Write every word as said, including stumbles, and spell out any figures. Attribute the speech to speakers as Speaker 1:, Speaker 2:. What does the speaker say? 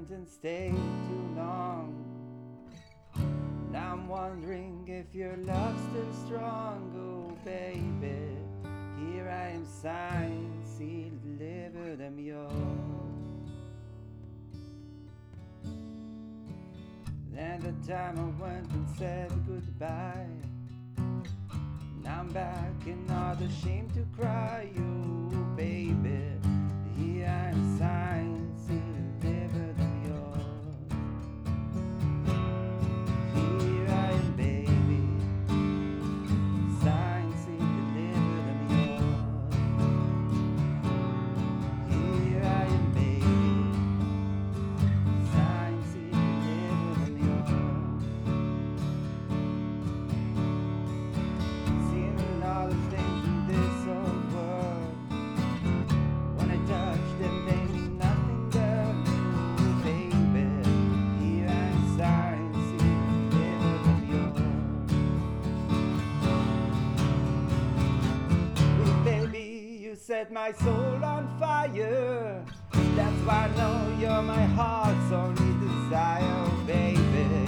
Speaker 1: around and stayed too long. Now I'm wondering if your love's still strong. Oh baby, here I am signed, sealed, delivered, I'm yours. And the time I went and said goodbye, now I'm back and not ashamed to cry. Oh baby, here I am signed, sealed, delivered, I'm yours. Here I am baby, signed, sealed, delivered, I'm yours. Here I am baby, signed, sealed, delivered, I'm yours. Seeing all the things in this old world, when I touch them they mean nothing, girl. Oh baby, here I am signed, sealed, delivered, I'm yours. Oh baby, you set my soul on fire. That's why I know you're my heart's only desire. Oh baby,